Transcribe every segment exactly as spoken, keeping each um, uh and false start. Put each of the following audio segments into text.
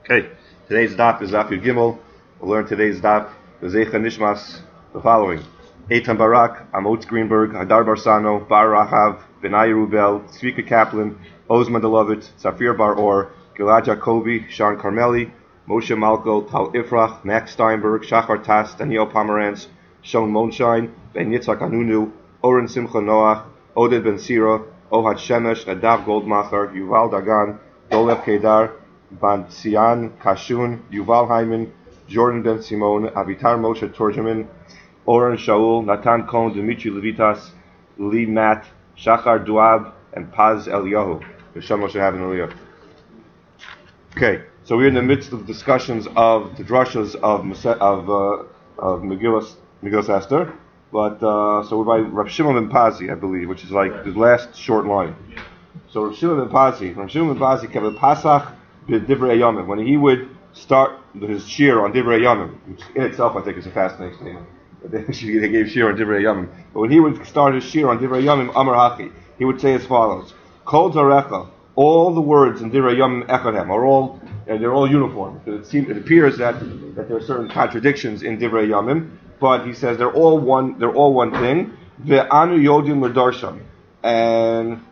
Okay, today's daf is Daf Yud Gimel. We'll learn today's daf, the Zeicha Nishmas, the following. Eitan Barak, Amotz Greenberg, Hadar Barsano, Bar Rahav, Benai Rubel, Tzvika Kaplan, Oz Mandelovitz, Safir Bar Or, Gilad Jacobi, Sean Carmeli, Moshe Malko, Tal Ifrach, Max Steinberg, Shachar Tas, Daniel Pomerantz, Shon Monshine, Ben Yitzhak Anunu, Oren Simcha Noach, Oded Ben Sira, Ohad Shemesh, Nadav Goldmacher, Yuval Dagan, Dolev Kedar, Bantsian Kashun, Yuval Hyman, Jordan Ben Simon, Avitar Moshe Torjaman, Oren Shaul, Natan Cohn, Dimitri Levitas, Lee Matt, Shachar Duab, and Paz Eliyahu. Hashem Moshe Havin Eliyahu. Okay, so we're in the midst of discussions of the drashas of of uh, of Megillas Megillas Esther, but uh, so we're by Rav Shimon ben Pazi, I believe, which is like the last short line. So Rav Shimon ben Pazi, Rav Shimon ben Pazi kept Pasach b'divrei Yomim. When he would start his shir on divrei Yomim, which in itself I think is a fascinating statement. They gave shir on divrei Yomim, but when he would start his shir on divrei Yomim, Amar Hachi, he would say as follows: Kol Zarecha. All the words in Divrei Yomim Echadem are all, and they're all uniform. It, seems, it appears that, that there are certain contradictions in Divrei Yomim, but he says they're all one. They're all one thing. Ve'anu yodim l'darshan, and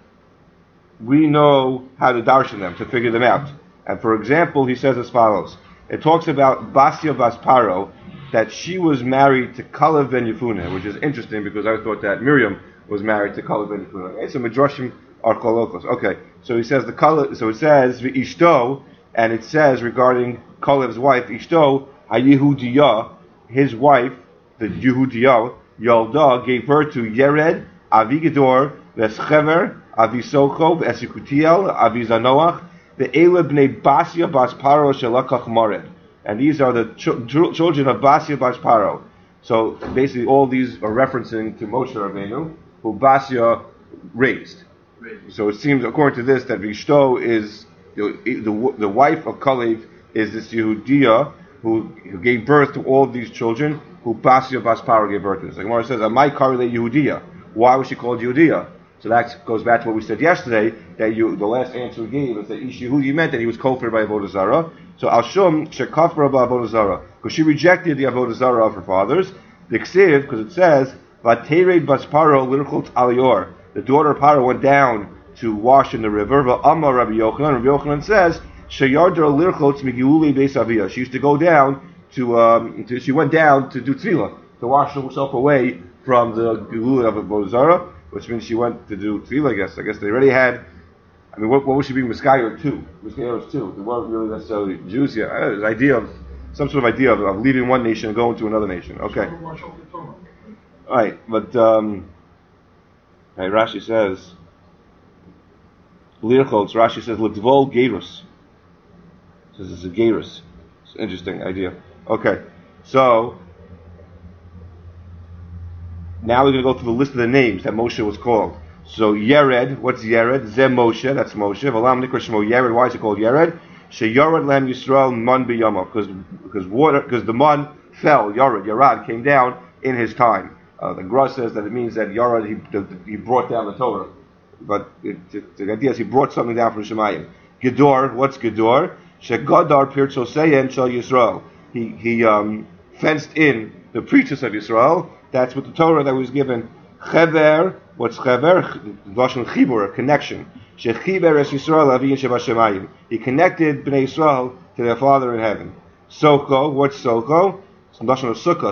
we know how to darshan them, to figure them out. And for example, he says as follows: it talks about Basia Bas Paro, that she was married to Kalev ben Yefuneh, which is interesting because I thought that Miriam was married to Kalev ben Yefuneh. Okay, so Midrashim are kolokos. Okay, so he says the Kalev. So it says Ishto, and it says regarding Kalev's wife Ishto HaYehudiyah, his wife, the Yehudiyah Yalda, gave birth to Yered, Avigdor, Veschever, Avisoko, Esikutiel, Avizanoach, the Eleb bnei Basia Bas Paro Shelakach Mored, and these are the ch- children of Basia Bas Paro. So basically, all these are referencing to Moshe Rabbeinu, who Basia raised. So it seems, according to this, that Vishto is the, the, the wife of Kalev is this Yehudiya who, who gave birth to all these children who Basia Bas Paro gave birth to. So the Gemara says, "Amai Karle Yehudiya." Why was she called Yehudiya? So that goes back to what we said yesterday. That you, the last answer we gave is that Ish Yehudi meant that he was kofir by Avodah Zarah. So Al Shum shekafra ba Avodah Zarah, because she rejected the Avodah Zarah of her fathers. The Ksiv, because it says Vatered Bas Paro lirchot Alior. The daughter of Paro went down to wash in the river. Amar Rabbi Yochanan. Rabbi Yochanan says, "Sheyardra lirchotz migiuli beis aviyah." She used to go down to, um, to. She went down to do tefillah, to wash herself away from the gilui of Avodah Zarah, which means she went to do tefillah. I guess. I guess they already had. I mean, what, what was she being miskayer to? Miskayer was two. They weren't really necessarily Jews yet. Uh, the idea of some sort of idea of, of leaving one nation and going to another nation. Okay. All right, but. Um, Right, Rashi says, Lirchotz, Rashi says, L'dvol Gerus. Says it's a Gerus. It's an interesting idea. Okay, so, now we're going to go through the list of the names that Moshe was called. So, Yered, what's Yered? Ze Moshe, that's Moshe. V'lam Nikra Shmo Yered, why is it called Yered? She Yored Lam Yisrael Man B'Yamav, because because water, because the man fell, Yored, Yerad, came down in his time. Uh, the Gra says that it means that Yorad, he, he brought down the Torah. But it, it, the idea is he brought something down from Shemayim. Gedor, what's Gedor? Shegadar Pirtso Seyen Shal Yisrael. He, he um, fenced in the preachers of Yisrael. That's what the Torah that was given. Chever, what's Chever? Lashon Chibur, a connection. Shechiber es Yisrael Avi Sheba Shemayim. He connected Bnei Yisrael to their Father in heaven. Soko, what's Soko? He protected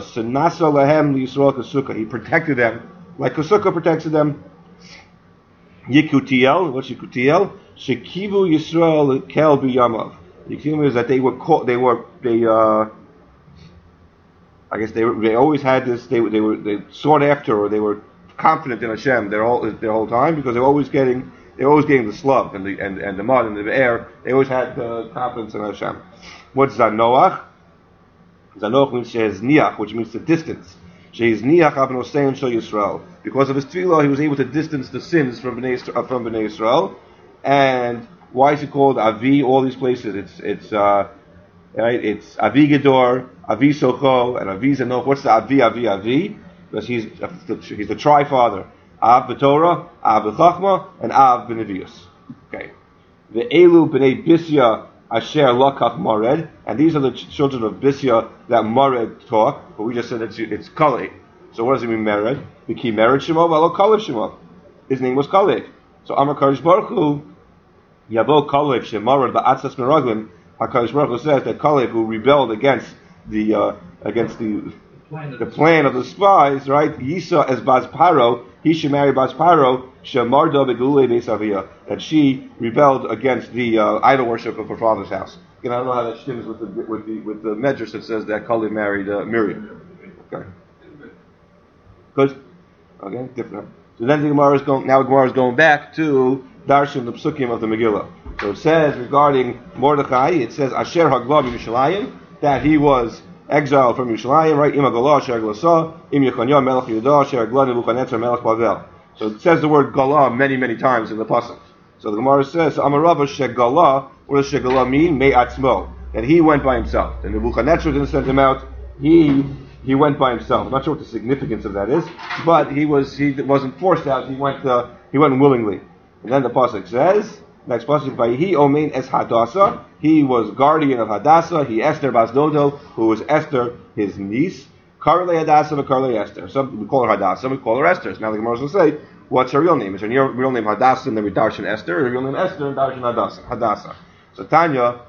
them like a sukkah protected them. Yikutiel, what's Yikutiel? Shekivu Yisrael kel b'yamav. Yikutiel is that they were caught, they were they uh I guess they were, they always had this they they were they sought after, or they were confident in Hashem their whole their whole time, because they were always getting they were always getting the slug and the and, and the mud and the air. They always had uh, confidence in Hashem. What's Zanoach? Zanoach means Shehizniach, which means the distance. Shehizniach Abno Sein Shel Yisrael. Because of his tefillah, he was able to distance the sins from Bnei uh, from Bnei Yisrael. And why is it called Avi? All these places, it's it's uh, right. It's Avi Gedor, Avi Socho, and Avi Zanoach. What's the Avi Avi Avi? Because he's he's the tri-father. Av b'Torah, Av b'Chachma, and Av b'Nevius. Okay. The Elu b'nei Bisya Asher Lokach Mored, and these are the ch- children of Bisya that Mored taught, but we just said it's, it's Kaleh. So what does it mean, Mered? The key Mered Shemo, Velo Kaleh Shemo. His name was Kaleh. So Amar Kadosh Baruch Hu, Yavo Kaleh Shemored Ba'atzas Meraglim, HaKadosh Baruch Hu says that Kaleh, who rebelled against the, uh, against the, the plan of the spies, right? Yisa as Baz Paro, he should marry Baz Paro, Shemarda Begulei Beisavia, that she rebelled against the uh, idol worship of her father's house. Again, I don't know how that stems with the with the with the Medrash that says that Kaleh married uh, Miriam. Okay, good. Okay, different. So then the Gemara is going. Now the Gemara is going back to Darshan the Psukim of the Megillah. So it says regarding Mordechai, it says Asher Hagla B'Yushalayim, that he was exiled from Yerushalayim, right? Im Hagala Asher Glasa, Im Yechanya Melech Yehuda Asher Hagla Nebuchadnezzar Melech Bavel. So it says the word Gala many, many times in the pasuk. So the Gemara says, Amarava Shegala, what does Shegala mean? Me Atzmo. That he went by himself. And Nebuchadnezzar didn't send him out. He he went by himself. I'm not sure what the significance of that is, but he was he wasn't forced out. He went uh, he went willingly. And then the pasuk says, next pasuk, Vayihi Omein Es Hadassah. He was guardian of Hadassah. He Esther Bas Dodo, who was Esther, his niece. Karle Hadassah, Karle Esther. Some we call her Hadassah, we call her Esther. So now the Gemara will say, what's her real name? Is her real name Hadassah and then we darshan Esther, or her real name Esther and darshan Hadassah? Hadassah. So Tanya,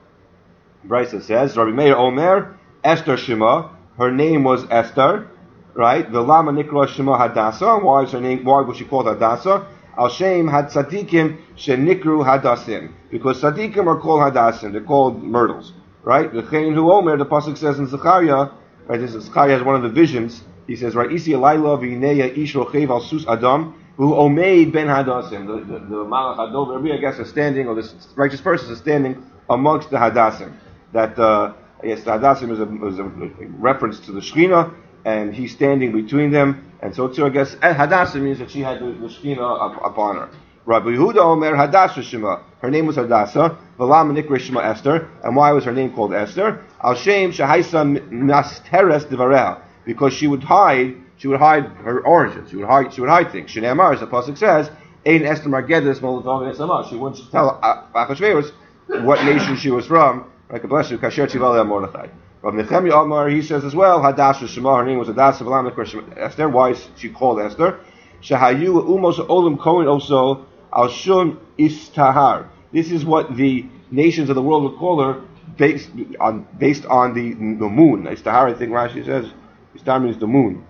Brisa says, Rabbi Meir Omer, Esther Shema, her name was Esther, right? The Lama Nikra Shema Hadassah. Why is her name? Why was she called Hadassah? Al Shem had tzadikim shenikru hadassim, because tzadikim are called hadassim. They're called myrtles, right? The Chein Hu Omer, the pasuk says in Zechariah, right? This is Zechariah has one of the visions. He says, right? Isi Elayla v'Ineya ish rochev al sus adam who omeid ben hadassim. The the, the Malach Hadov, I guess, is standing, or this righteous person is standing amongst the hadassim. That uh, I guess the hadassim is a, is a reference to the Shekhinah, and he's standing between them. And so too, I guess, Hadassah means that she had the, the Shekhinah up, upon her. Rabbi Yehuda Omer Hadassah Shema. Her name was Hadassah. V'lam Nikra Shema Esther. And why was her name called Esther? Al Shem Shahaisa Nasteres Devareha. Because she would hide, she would hide her origins. She would hide, she would hide things. Shneimar, as the pasuk says, Ein Esther Margedes Molotov Esama. She wouldn't tell Achashverosh what nation she was from. Like a bless you, Kasher Tivale Mordechai. Rav Nechemia Amar, he says as well, Hadassah Shema, her name was Hadassah V'lam Nikra Esther. Why is she called Esther? Shahayu Umos Olam Kohen also Al Shum Istahar. This is what the nations of the world would call her, based on based on the the moon. Istahar, I think Rashi says, Istahar means the moon.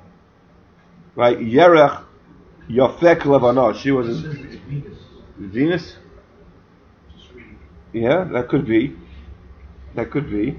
Right? Yerech Yafek Levanah. She was a Venus. Venus? Yeah, that could be. That could be.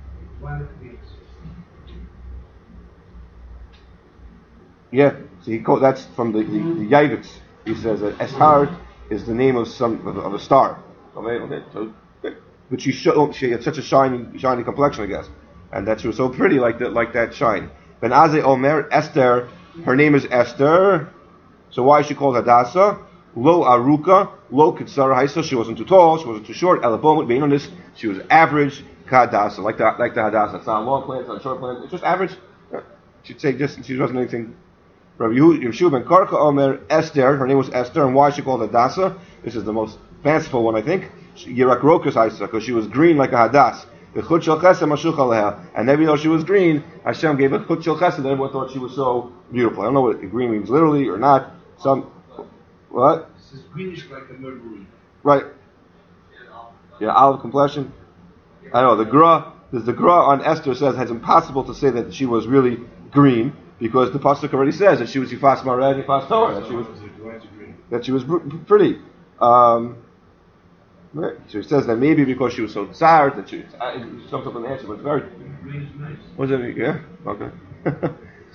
Yeah, so he called, that's from the, the, the Yavitz. He says that Eshar is the name of some of, of a star. Okay, okay. So, but she showed, she had such a shiny shiny complexion, I guess, and that she was so pretty like that like that shine. Ben Azay Omer Esther, her name is Esther. So why is she called Hadassah? Lo Aruka, Lo Kitsara Haisa. She wasn't too tall, she wasn't too short. Elabomut Beinonis, she was average. Hadassah, like the like the Hadassah. It's not a long plant, it's not a short plant. It's just average. She'd say just she wasn't anything. Rabbi Yeshua ben Karka Omer Esther. Her name was Esther, and why is she called Hadassah? This is the most fanciful one, I think. Yirak Rokas Haisa, because she was green like a Hadass. The Chut Shel Chesed Mashuch Aleha, and even though she was green, Hashem gave a Chut Shel Chesed, and everyone thought she was so beautiful. I don't know what green means literally or not. Some what? This is greenish like a mercury. Right. Yeah, olive complexion. I know the Gra, there's the Gra on Esther says it's impossible to say that she was really green because the pasuk already says that she was Yifas Mared, Yifas Torah, that she was that she was pretty. Um, right. So it says that maybe because she was so tsar that she uh, it comes up an answer, but it's very. What's that? Yeah. Okay.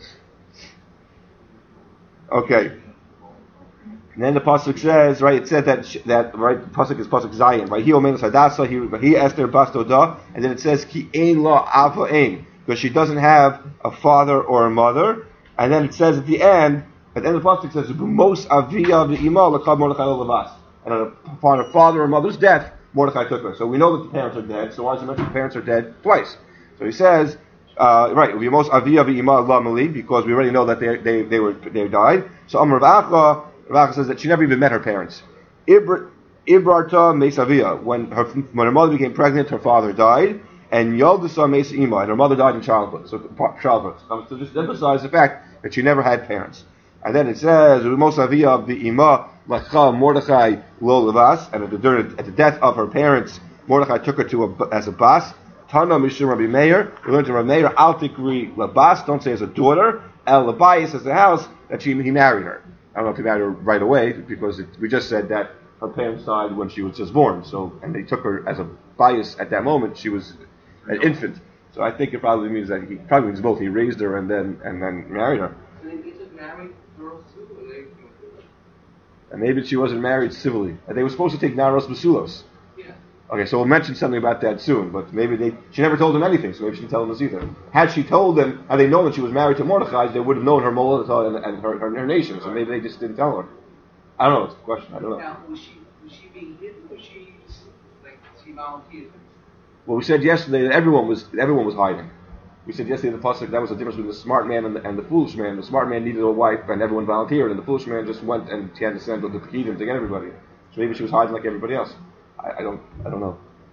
Okay. And then the pasuk says, right? It said that that right. The pasuk is pasuk Zayin, right? He omenos Hadassah, he he Esther bastoda, and then it says ki ein lo ava ein, because she doesn't have a father or a mother. And then it says at the end, at the end of the pasuk it says b'mos avia v'ima lekad Mordechai levas, and upon her father or mother's death, Mordechai took her. So we know that the parents are dead. So why does he mention the parents are dead twice? So he says, uh, right, b'mos avia v'ima lamali, because we already know that they they they were they died. So Amar Rav Acha. Rav says that she never even met her parents. Ibra Ibrarta Mesavia. When her when her mother became pregnant, her father died, and Yoldasa Mesa Ima, and her mother died in childhood. So childhood. Um, so just emphasize the fact that she never had parents. And then it says Mosavia the Ima Lacha Mordechai Lo Levas, and at the, at the death of her parents, Mordechai took her to a, as a bas. Tana Mishum Rabbi Meir. We learned to Rabbi Meir Al Tikri Labas. Don't say as a daughter. El Labayis as the house that she he married her. I don't know if he married her right away because it, we just said that her parents died when she was just born. So and they took her as a bias at that moment. She was an infant. So I think it probably means that he probably means both. He raised her and then and then married her. So they just married girls too, or they? And maybe she wasn't married civilly. And they were supposed to take Naros Basulos. Yeah. Okay, so we'll mention something about that soon, but maybe they, she never told them anything, so maybe she didn't tell them this either. Had she told them, had they known that she was married to Mordechai, they would have known her Molotov and, and her, her, her nation, so maybe they just didn't tell her. I don't know, it's a question, I don't know. Now, was she, was she being hidden, or was she, like, she volunteered? Well, we said yesterday that everyone was, everyone was hiding. We said yesterday in the pasuk that was the difference between the smart man and the, and the foolish man. The smart man needed a wife, and everyone volunteered, and the foolish man just went and he had to send with the Pekidim to get everybody. So maybe she was hiding like everybody else. I, I don't, I don't know.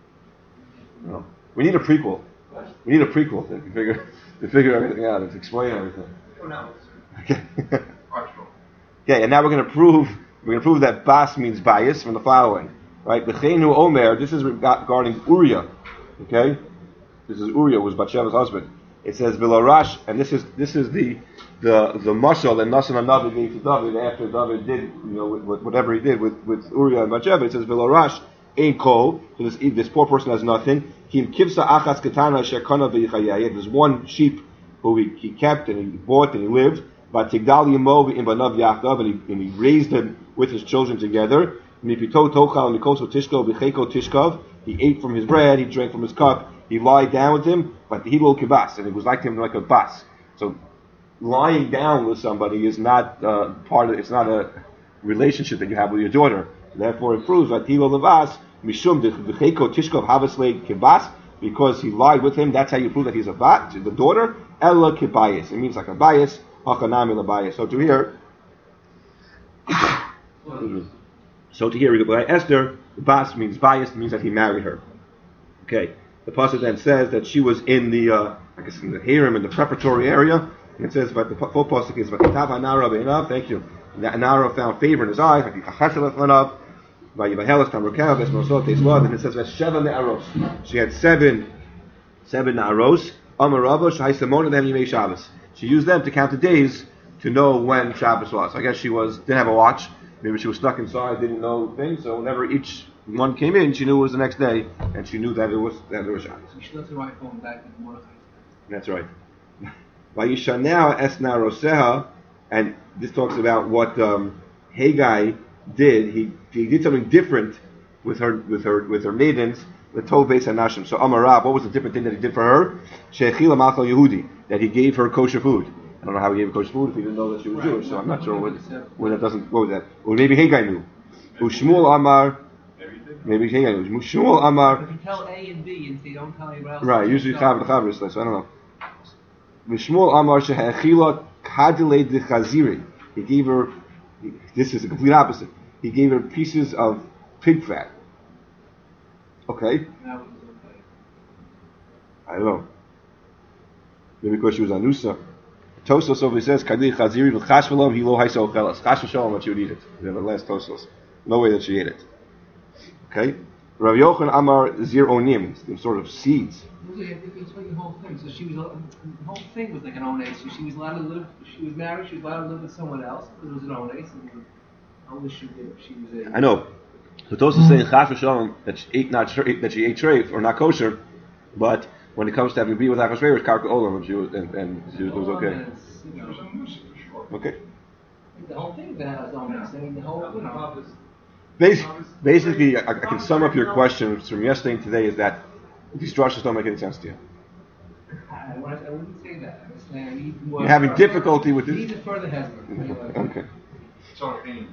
No. We need a prequel. We need a prequel to figure to figure everything out and to explain everything. Oh no. Okay. Okay, and now we're going to prove we're going to prove that bas means bias from the following, right? B'cheinu Omer. This is regarding Uriah. Okay, this is Uriah, who was Bathsheba's husband. It says Vilarash, and this is this is the the the mashal that Nasan HaNavi gave to David after David did, you know, with, with whatever he did with with Uriah and Bathsheba. It says Vilarash. Ein kol, so this, this poor person has nothing. Kim kivsa achas katana shekana v'yichayeh. There's one sheep who he, he kept and he bought and he lived. But tigdal yimo v'im banav yachdav, and he and he raised him with his children together. Mipito tochal mikoso tishko v'cheko tishkav. He ate from his bread, he drank from his cup. He lied down with him, but he will kibas, and it was like him like a bas. So lying down with somebody is not uh, part of. It's not a relationship that you have with your daughter. Therefore, it proves that he will levas. Mishum decheko tishkov havaslei kibas, because he lied with him. That's how you prove that he's a bat, the daughter. Ella kibayis. It means like a bias. Hachanami labayis. So to here, so to here, by Esther, the bas means bias. Means that he married her. Okay. The pasuk then says that she was in the, uh, I guess, in the harem, in the preparatory area. And it says, but the full pasuk is, "V'kitav Nara be'inav." Thank you. That Nara found favor in his eyes. Then it says Sheva Ne'aros. She had seven, seven Ne'aros. Amarava Shaisamona them Yimei Shabbos. She used them to count the days to know when Shabbos was. I guess she was didn't have a watch. Maybe she was stuck inside, didn't know things. So whenever each one came in, she knew it was the next day, and she knew that it was that it was Shabbos. So she left her right phone back in Mordechai. That's right. Vayishanea Esna Roseha, and this talks about what um, Haggai did. He he did something different with her with her with her maidens. The Tov Beis Hanashim. So Amarab, what was the different thing that he did for her? She'echila Machal Yehudi, that he gave her kosher food. I don't know how he gave her kosher food if he didn't know that she was right. Jewish. So I'm not sure what when that doesn't. What was that? Or maybe Haggai knew. Ushmuel Amar. Maybe Haggai knew. Shmuel Amar. If you tell A and B and they don't tell you what else. Right. Usually Chav the Chav is so I don't know. V'Shmuel Amar she'echila kadilei dechaziri. He gave her. This is the complete opposite. He gave her pieces of pig fat. Okay. That was okay. I don't know. Maybe because she was anusa. Tosos over says kadilei chaziri v'chash v'lov hilo haiso chelas. Chash v'shalom that she would eat it. The last Tosos. No way that she ate it. Okay. Rav Yochanan Amar zir onim. Some sort of seeds. It's like the whole thing. So she was, the whole thing was like an ones. So she was allowed to live. She was married. She was allowed to live with someone else because it was an ones. Only she did. She was a. I know. So Tosos is saying Chas v'Shalom that she ate not that she ate treif or not kosher, but when it comes to having be with Achashverosh, Karka Olam, and she was and, and she was, it was okay. Okay. The whole thing that has ones. I mean, the whole, you know. Basically, I, I can sum up your question from yesterday and today is that these drushes don't make any sense to you. I, I wouldn't say that. I'm saying I need more. You're having difficulty with this? You need to further hesitate. Okay. Sorry.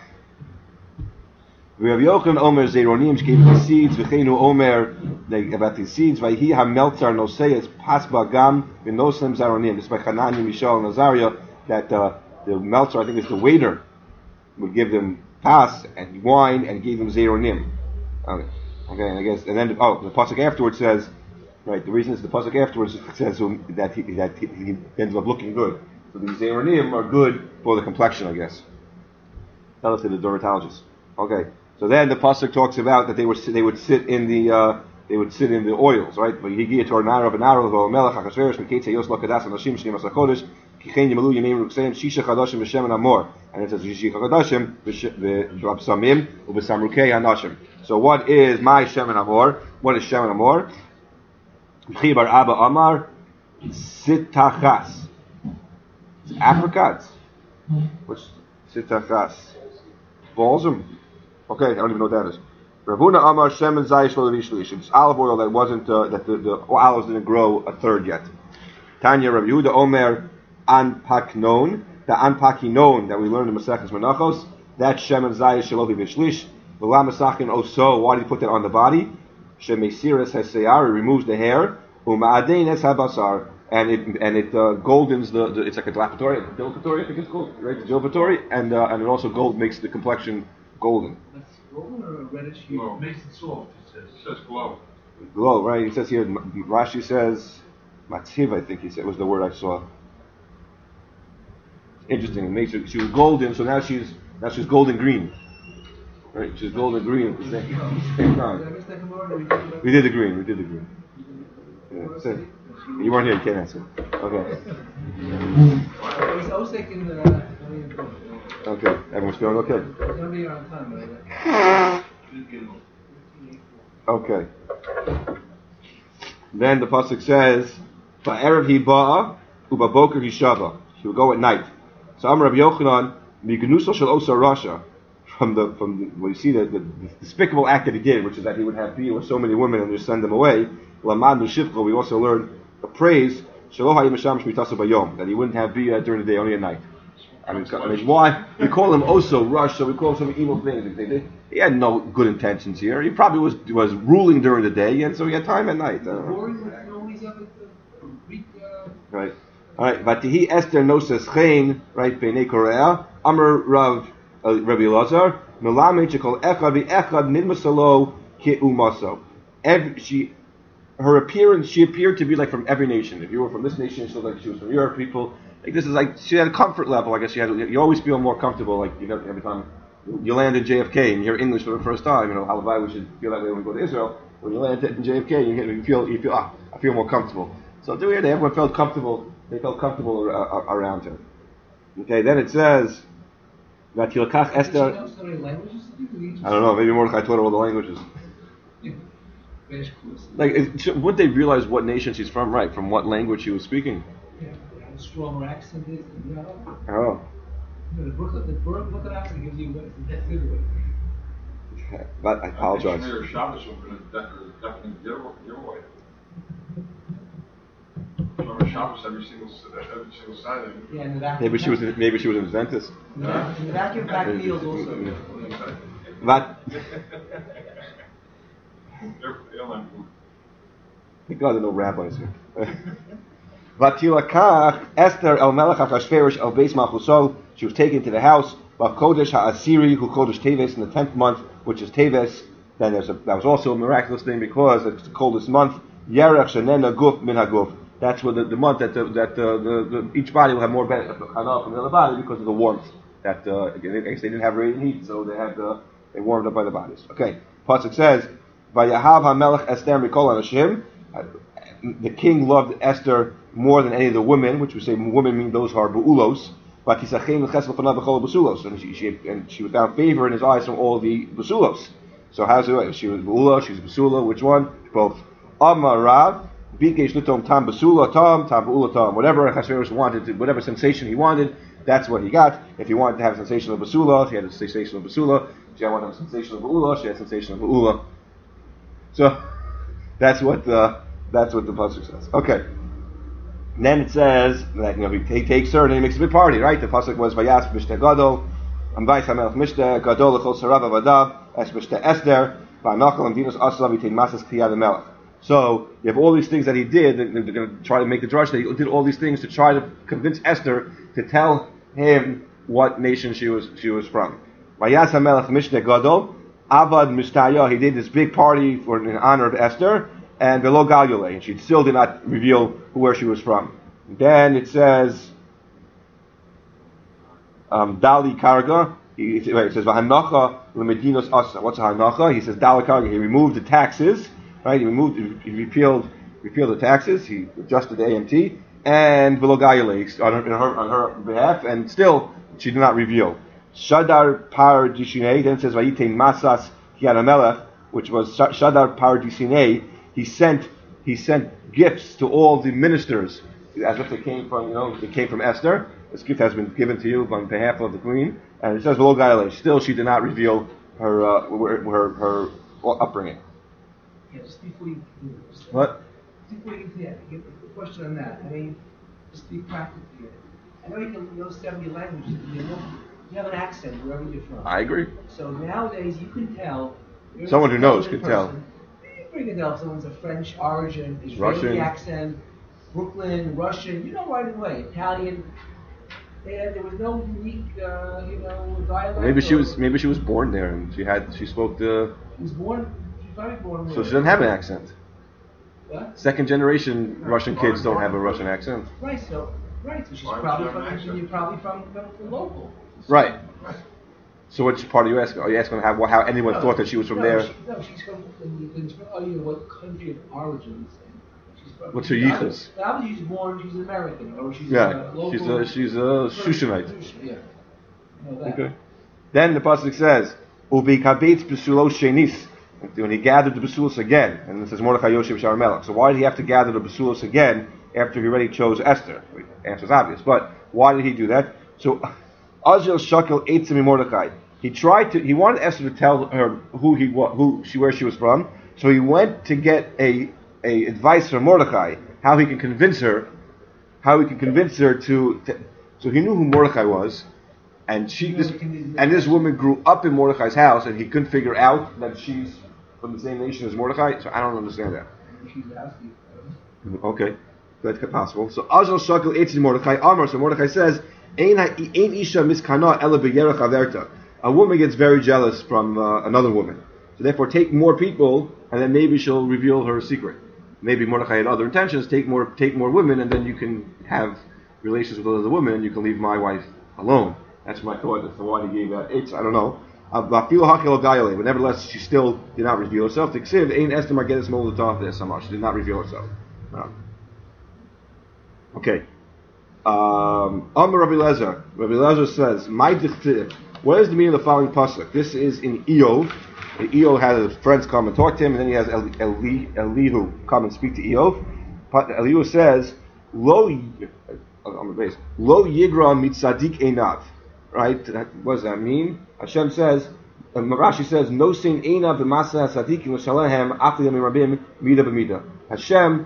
We have Yochanan Omer Zeronim, she gave the seeds, V'cheinu Omer, like, about the seeds, Vayhi HaMeltzar Noseyes, Pasba Gam, V'noslem Zaronim. This is by Hanani, Mishael, and Azariah, that uh, the Meltzar, I think it's the waiter, would give them pas and wine and gave them zeronim. Okay, okay, and I guess and then oh the pasuk afterwards says, right? The reason is the pasuk afterwards says um, that he that he, he ends up looking good. So these zeronim are good for the complexion, I guess. Tell us to the dermatologist. Okay, so then the pasuk talks about that they would they would sit in the uh, they would sit in the oils, right? But he gave to our nara of an arrow of melech hachashverosh meketze yos lokadas anashim shneim asachodesh kichein yemalu yemim ruksayim shisha chadashim b'shem and amor, and it says shisha chadashim b'absamim u'b'samrukei hanashim. So what is my shem and amor? What is shem and amor? Chibar Abba Amar sitachas. It's apricots. What's sitachas? Balsam. Okay, I don't even know what that is. Ravuna Amar Shemen Zayish Lo. It's olive oil that wasn't uh, that the, the olives didn't grow a third yet. Tanya Rav Yehuda Omer Anpaknon, the Anpakinon that we learned in Maseches Menachos. That Shemen Zayish Lo Vishlish. V'la Masachin Oso. Why did he put that on the body? Shemesiris Heseyar. It removes the hair. Uma'adein Es Habasar. And it and it uh, goldens the, the it's like a dilapatory, a dilapatory I think it's called, right? Dilapatory, and uh, and it also gold makes the complexion golden. That's golden or a reddish hue? No, it makes it soft. It says, it says glow. Glow, right? He says here. Rashi says, "Matziv," I think he said was the word I saw. Interesting. It makes her. She was golden, so now she's now she's golden green. Right? She's golden green at the same, at the same time. We did the green. We did the green. Yeah, so, you weren't here, you can't answer. Okay. I was thinking that. Okay, everyone's feeling okay? It's going to be around time, right? Okay. Then the pasuk says, "Ba'erev hi ba'a, u'baboker hi shava." She will go at night. So Amar Rabbi Yochanan, "Mignusal shel osa rasha." From the from the, well, you see the, the, the despicable act that he did, which is that he would have be with so many women and just send them away. Lamad nushivcha. We also learned the praise that he wouldn't have bia during the day, only at night. I mean, I mean, why? We call him also rush, so we call him some evil things. He had no good intentions here. He probably was was ruling during the day, and so he had time at night. Uh, right. All right. Vatihi Esther Noses Chain, right? Beinei Korea. Amar Rav Rabbi Elazar. Melamed shekol echad v'echad nidmasalo keumaso. Every she. Her appearance, she appeared to be like from every nation. If you were from this nation, she looked like she was from Europe. People, like this is like she had a comfort level. I guess she had. You always feel more comfortable, like you know, every time you land in J F K and you hear English for the first time. You know, halabai we should feel that way when we go to Israel. When you land in J F K, you, get, you feel you feel ah, I feel more comfortable. So doing it, everyone felt comfortable. They felt comfortable uh, around her. Okay, then it says that Yilkach Esther. I don't know. Maybe Mordechai taught her all the languages. Like, is, would they realize what nation she's from, right? From what language she was speaking? Yeah, how strong her accent is. You know? Oh. You know, the Brooklyn, the Brooklyn accent gives you that good. Okay, but I apologize. I think Shabbos was going to definitely give away. Remember Shabbos every single every single Saturday. Yeah, and the vacuum. Maybe she was maybe she was an Adventist. Yeah, and the vacuum pack meals also. But. Thank God there are no rabbis here. Vatilakach Esther el Melech Achashverosh el Beis Malchuso. She was taken to the house. Kodesh Ha'asiri who Kodesh Teves in the tenth month, which is Teves. Then there's a, that was also a miraculous thing because it's the coldest month. Yerech Shenena Guf Min Haguf. That's where the, the month that the, that uh, the, the each body will have more benefit from the other body because of the warmth. That uh, again, I guess they didn't have radiant heat, so they had uh, they warmed up by the bodies. Okay, pasuk says. Vayahav HaMelech Esther Mikol Anashim. The king loved Esther more than any of the women, which we say women mean those who are bu'ulos. And she, she, and she found favor in his eyes from all the basulos. So how's it? She was bu'ula, she's basula. Which one? Both. Amarav Bikesh Lutom Tam Basula Tam Tam Bu'ula Tam. Whatever Achashverosh wanted, to, whatever sensation he wanted, that's what he got. If he wanted to have a sensation of basula, she had a sensation of basula. If she wanted to have a sensation of bu'ula, she had a sensation of bu'ula. So that's what the that's what the pasuk says. Okay. And then it says that you know he takes her and he makes a big party, right? The pasuk was Vayas Mishte Gadol, Amvayis Hamelch Mishte Gadol Lechol Sarav Avadav Es Mishte Esther Va'Nachal and Venus Aslav Yitain Masas Kliyad Melech. So you have all these things that he did. They're going to try to make the drush that he did all these things to try to convince Esther to tell him what nation she was she was from. Vayas HaMelech Mishneh Gadol, Avad Mishtaya, he did this big party for in honor of Esther, and Velo Galyule, and she still did not reveal where she was from. Then it says, um, Dali Karga, he, it says, V'hanacha l'medinos asa. What's a hanacha? He says, Dali Karga, he removed the taxes, right? He removed, he repealed, repealed the taxes, he adjusted the A M T, and Velo Galyule on her, on her behalf, and still, she did not reveal. Shadar Par Dishinei, then it says Vayitein Masas Kianamelech, which was Shadar Par Dishinei. He sent he sent gifts to all the ministers, as if they came from you know they came from Esther. This gift has been given to you on behalf of the queen, and it says V'lo Gayle. Still, she did not reveal her uh, her, her her upbringing. Yeah, just before you do this. What? Before you get to that, a question on that. I mean, just to be practical here. I know you can know seventy languages. You know, you have an accent wherever you're from. I agree. So nowadays you can tell. Someone who knows can tell. You bring it up. Someone's of French origin, Israeli Russian accent, Brooklyn, Russian. You know right away. Italian. They had, there was no unique, uh, you know, dialect. Maybe she was maybe she was born there and she had she spoke the. She was born. She was probably born. So she doesn't have an accent. What? Second generation Russian kids don't have a Russian accent. Right. So right. So she's Why probably would she from. have an accent? You're probably from, from, from local. Right. Right. So which part are you asking? Are you asking how how anyone No, thought that she was from no, there? She, no, she's from. She's from oh, you know, what country of origin? She's from. What's her yichus? Probably she's born. She's American, or she's Yeah, a local. she's a she's a Shushanite. Yeah. I know that. Okay. Then the pasuk says, "Ubi kabetz besulos shenis." When he gathered the besulos again, and this is Mordechai Yosef Shar Melech. So why did he have to gather the besulos again after he already chose Esther? The answer is obvious, but why did he do that? So, Azil Shakel Eitzim Mordechai. He tried to. He wanted Esther to tell her who he wa- who she where she was from. So he went to get a a advice from Mordechai how he can convince her, how he can convince her to. to so he knew who Mordechai was, and she this and this woman grew up in Mordechai's house, and he couldn't figure out that she's from the same nation as Mordechai. So I don't understand that. She's asking. Okay, that's possible. So Azal Shakel Eitzim Mordechai Amar. So Mordechai says, "Ein isha miskana ela b'yerach averta." A woman gets very jealous from uh, another woman. So therefore, take more people, and then maybe she'll reveal her secret. Maybe Mordechai had other intentions. Take more, take more women, and then you can have relations with other women, and you can leave my wife alone. That's my thought. That's why he gave that. It's I don't know. Uh, but nevertheless, she still did not reveal herself. She did not reveal herself. No. Okay. Um, Amar Rabbi Lezer. Rabbi Lezer says, "My dichtiv." What is the meaning of the following pasuk? This is in Eov. Eov had his friends come and talk to him, and then he has Eli, Eli, Elihu come and speak to Eov. Elihu says, "Lo, on the base, lo yigra mitzadik einav." Right? What does that mean? Hashem says, uh, Rashi says, "No sin einav b'masa sadikim l'shalehem afli yamim rabim mida b'mida." Hashem,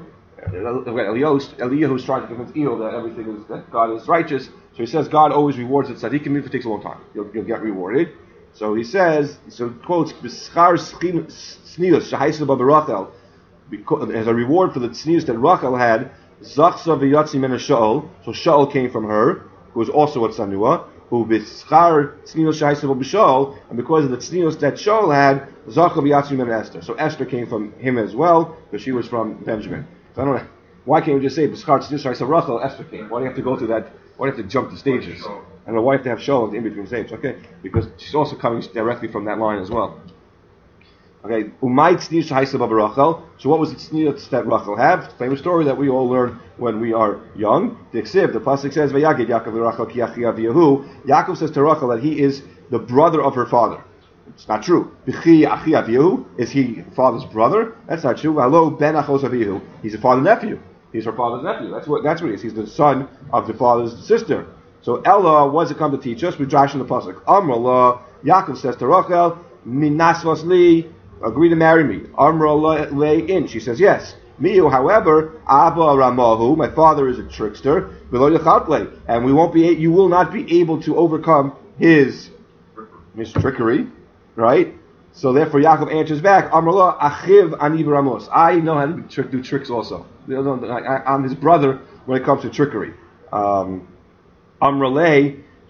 Eliyahu is trying to convince Eov that everything is that God is righteous. So he says God always rewards the tzaddikim even if it takes a long time. You'll, you'll get rewarded. So he says, so quotes, "B'schar tznius shahaisa b'Rachel," as a reward for the tznius that Rachel had. Zachsa v'yatzi mena Shaul. So Shaul came from her, who was also a tzanua. Who b'schar tznius shahaisa b'Shaul, and because of the tznius that Shaul had, Zachsa v'yatzi mena Esther. So Esther came from him as well, because she was from Benjamin. So I don't know. Why can't we just say b'schar tznius shahaisa Rachel, Esther came? Why do you have to go through that? Why do you have to jump the stages? And why do you have to have Shaul in between stages? Okay, because she's also coming directly from that line as well. Okay, umay tznius shahaisa b'Rachel. So what was the tznius that Rachel had? Famous story that we all learn when we are young. The Ksiv, the pasuk says, "Vayagid Yaakov Rachel ki achi aviyahu." Yaakov says to Rachel that he is the brother of her father. It's not true. B'chi achi aviyahu, is he father's brother? That's not true. Hello, ben achos aviyahu. He's a father nephew. He's her father's nephew. That's what that's what he is. He's the son of the father's sister. So Ella, what does it come to teach us? We drash in the pasuk. Amrullah, Yaakov says to Rachel, "Minasvas li, agree to marry me." Amrullah lay in. She says yes. Miu, however, Abba Ramahu, my father is a trickster. And we won't be. You will not be able to overcome his his trickery, right? So therefore, Yaakov answers back, Amrullah achiv ani Ramos. I know how to trick, do tricks also. I, I'm his brother when it comes to trickery. Um, Amrullah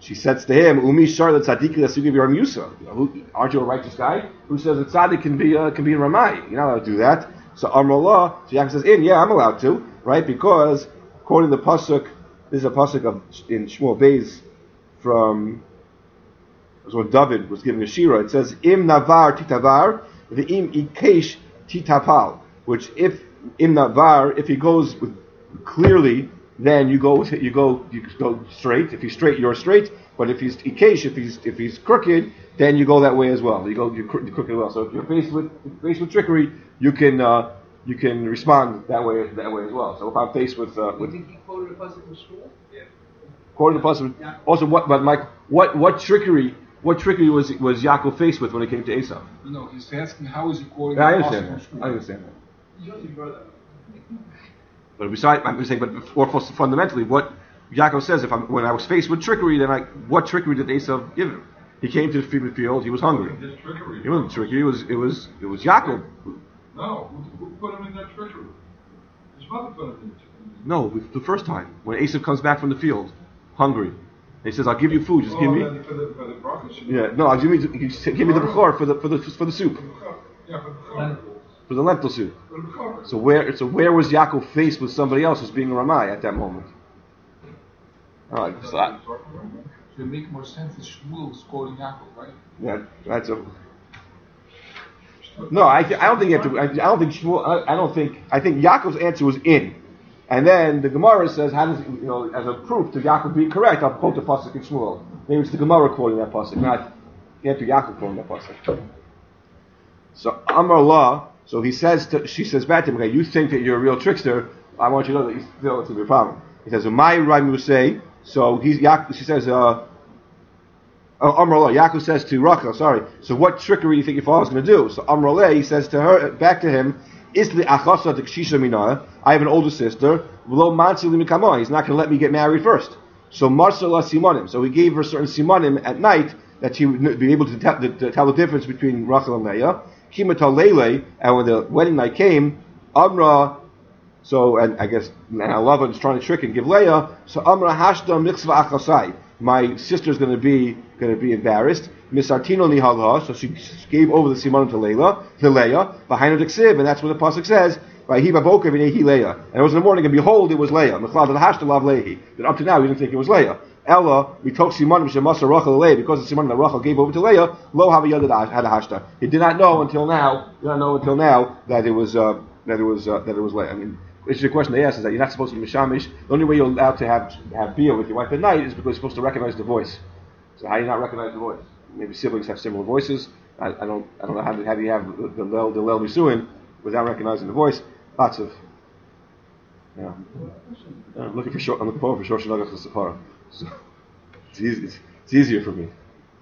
she says to him, Umi Shar Tzaddik Lasigi Ram Yusa. Aren't you a righteous guy? Who says that tzaddik can be uh, can be a Ramai? You're not allowed to do that. So Amr Allah, so Yaakov says, in, yeah, I'm allowed to, right? Because according to the pasuk, this is a pasuk of in Shmuel Beis from was when David was giving a shira. It says, Im Navar Titavar, the Im Ikesh Titapal, which if Im Navar, if he goes with, clearly, then you go you go you go straight. If he's straight, you're straight. But if he's ikesh, if he's if he's crooked, then you go that way as well. You go you crooked as well. So if you're faced with faced with trickery, you can uh, you can respond that way that way as well. So if I'm faced with uh, with you think he quoted a pasuk from school? Yeah. Quoting the pasuk. Yeah. Also, what but Mike, what what trickery what trickery was was Yaakov faced with when it came to Esau? No, he's asking how is he quoting Yeah, I the understand pasuk from that. school? I understand that. You don't think brother. But besides, I'm just saying, but or fundamentally, what Yaakov says, if I'm when I was faced with trickery, then I what trickery did Esau give him? He came to the field. He was hungry. His trickery. It wasn't trickery. It was it was it was Yaakov. No, who, who put him in that trickery? His mother put him in the trickery. No, the first time when Esau comes back from the field, hungry, and he says, "I'll give you food. Just Oh, give me." then For the, for the broccoli. Yeah, no, I'll give me give me the bechor for the for the for the soup, Yeah, for the cover. for the lentil soup. For the cover. So where so where was Yaakov faced with somebody else who's being a Ramai at that moment? All right, so I, So it make more sense that Shmuel was quoting Yaakov, right? yeah, that's a. No, I, th- I don't think you have to. I, I don't think Shmuel. I, I don't think. I think Yaakov's answer was in, and then the Gemara says, "How does you know?" As a proof to Yaakov being correct, I'll quote the pasuk in Shmuel. Maybe it's the Gemara quoting that pasuk, not Andrew Yaakov quoting that pasuk. So Amar Allah. So he says. To, she says back to him, "Okay, you think that you're a real trickster? I want you to know that you still it's a big problem." He says, "My Ramu say." So he's Yaakov. She says. Uh, Oh, Amrullah, Yaakov says to Rachel, sorry, so what trickery do you think your father's going to do? So Amrullah, he says to her, back to him, Isli achasa t'kshisha minah, I have an older sister, v'lo mansi li mikamo, he's not going to let me get married first. So Marsala simonim, so he gave her certain simonim at night, that she would be able to tell, to, to tell the difference between Rachel and Leah. Kimatal Lele, and when the wedding night came, Amra, so, and I guess now Lavan is trying to trick and give Leah, so Amra hashda mitzvah achasai, my sister's going to be going to be embarrassed. Misartino nihalha, so she gave over the siman to Leila, to Leah, behind her diksiv, and that's what the pasuk says. Vayhi baboker v'nehi Leah, and it was in the morning, and behold, it was Leah. Mechlad hashta lav lehi. But up to now, we didn't think it was Leah. Ella, we took siman b'shemasa Rachel Leah because the siman that Rachel gave over to Leah. Lo havayad had a hashta. He did not know until now. Did not know until now that it was uh, that it was uh, that it was Leah. I mean. Which is the question they ask is that you're not supposed to be mishamish. The only way you're allowed to have have beer with your wife at night is because you're supposed to recognize the voice. So how do you not recognize the voice? Maybe siblings have similar voices. I, I don't I don't know how do, how do you have the the lel the lel misuin without recognizing the voice. Lots of yeah. yeah I'm looking for short. I'm looking forward for short shenagach to Sephara. So it's easy. It's, it's easier for me.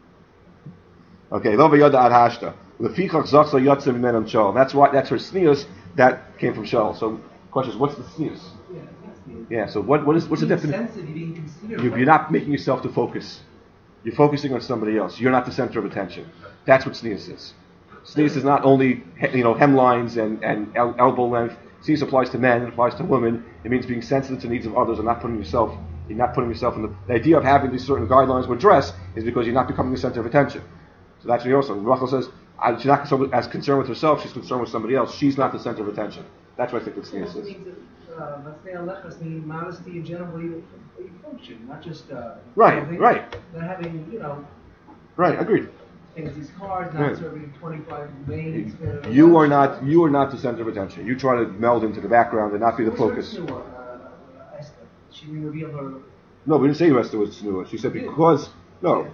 Okay, lo v'yoda ad hashta. Lefichach zachsa yotze mimenam Shaul. That's why that's her sneus that came from Shaul. So. Question is, what's the sneus? Yeah, that's the. Yeah. So what? What is? What's the definition? Sensitive, you didn't consider. You're, you're not making yourself the focus. You're focusing on somebody else. You're not the center of attention. That's what sneus is. Sneus is not only you know hemlines and and el- elbow length. Sneus applies to men. It applies to women. It means being sensitive to needs of others and not putting yourself. You're not putting yourself in the. The idea of having these certain guidelines with dress is because you're not becoming the center of attention. So that's what he also. Rachel says I, she's not so, as concerned with herself. She's concerned with somebody else. She's not the center of attention. That's what I think the sneus is. means that, uh, Masnei Alechas means modesty in general, you, you function, not just uh, Right, having, right. Not having, you know, Right, agreed. fancy cars, not Right. serving twenty-five mains. uh, You are not. You are not the center of attention. You try to meld into the background and not be the What's her focus. snua, uh, Esther? She didn't reveal her. No, we didn't say Esther was tznius. She said because no,